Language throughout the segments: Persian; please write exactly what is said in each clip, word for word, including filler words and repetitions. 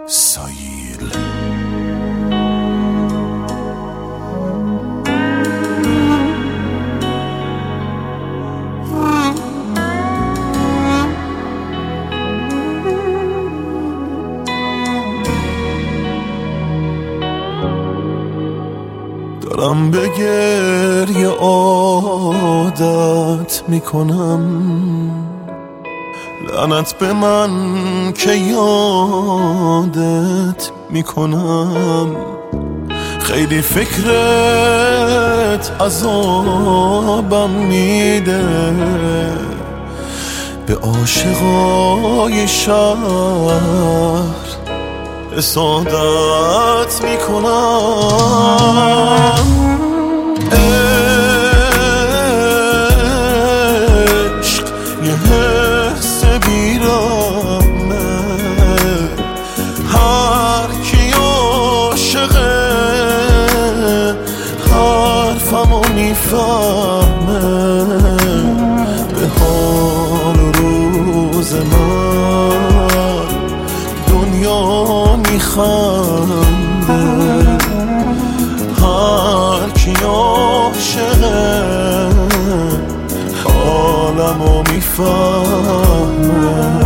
سایل. دارم به گریه عادت میکنم، لعنت به من که یادت میکنم. خیلی فکرت عذابم میده، به عاشقای شهر حسادت میکنم. عشق یه حس بیرمه، هر کی عاشقه حرفمو میفهمه. به حال و روز من دنیا میخنده، هر کی عاشقه حالمو میفهمه.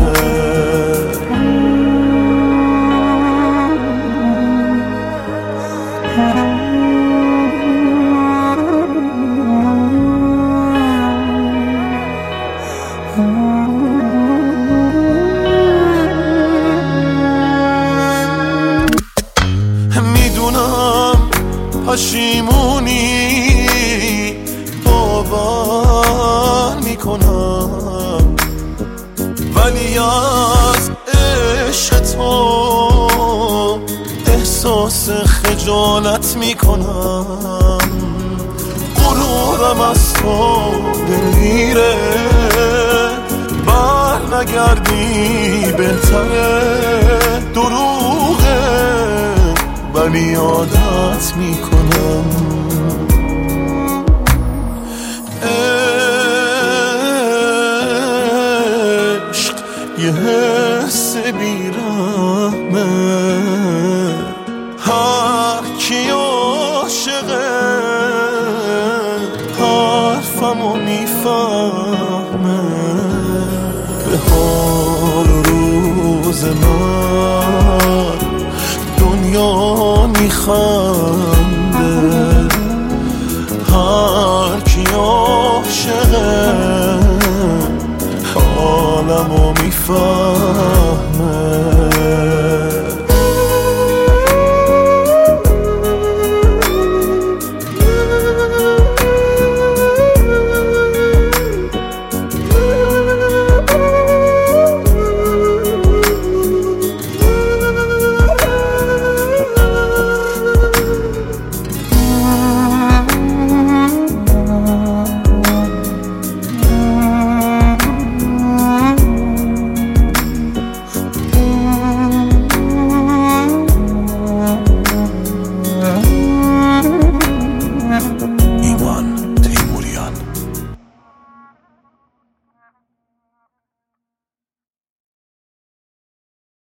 میدونم پشیمونی باور میکنم، ولی از عشق تو احساس خجالت میکنم. غرورم از تو دلیره، بر نگردی بهتره. دروغه ولی عادت میکنم. عشق یه حس بیرحمه، هر کی عاشقه حرفمو میفهمه. به حال و روز من دنیا میخنده، هر کی عاشقه حالمو میفهمه.